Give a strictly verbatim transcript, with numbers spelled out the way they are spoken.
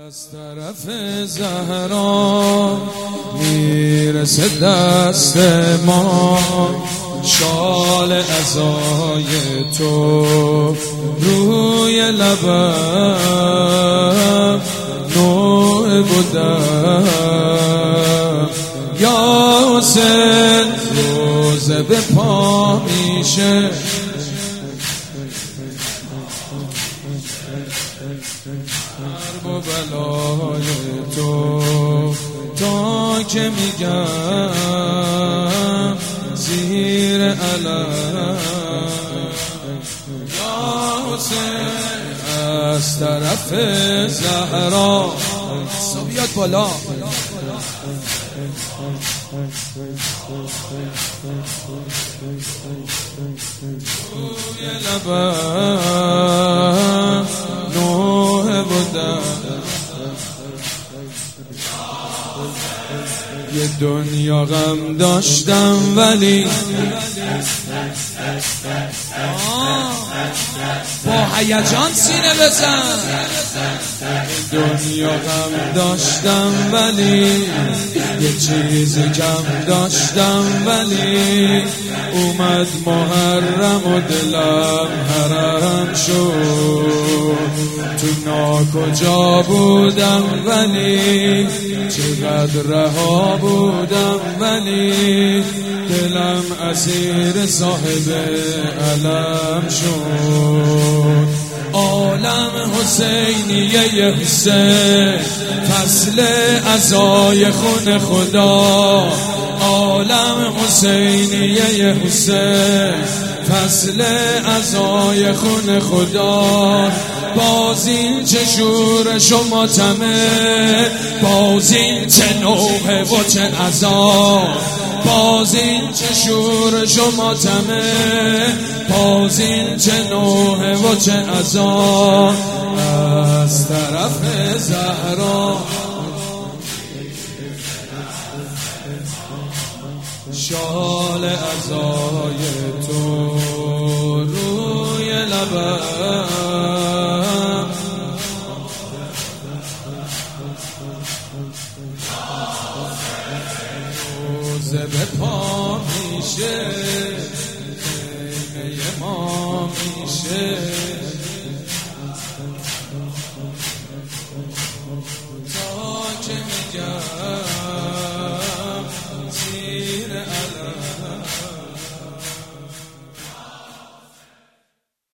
از طرف زهرا میرسه دست ما، شال عزای تو روی لبم نوع بودم. یا حسین روزه به پا میشه، حرب و بلای تو تا که میگم زیر علم. یا حسین از طرف زهرا بیاد بالا، روی لبم نوح بودم. یه دنیا غم داشتم ولی با هیجان سینه بزن. دنیا غم داشتم ولی یه چیزی کم داشتم، ولی اومد محرم و دلم حرم شد. تو ناکجا بودم ولی چقدر رها بودم، ولی دلم اسیر صاحب علم شد. عالم حسینیه حسین فصل عزای خون خدا، عالم حسینیه حسین فصل عزای خون خدا. باز این چه شورش و ماتمه، باز این چه نوحه و چه عذاب، باز این چه شورش و ماتمه، باز این چه نوحه و چه عذاب. از طرف زهرا شال عزای تو روی لبم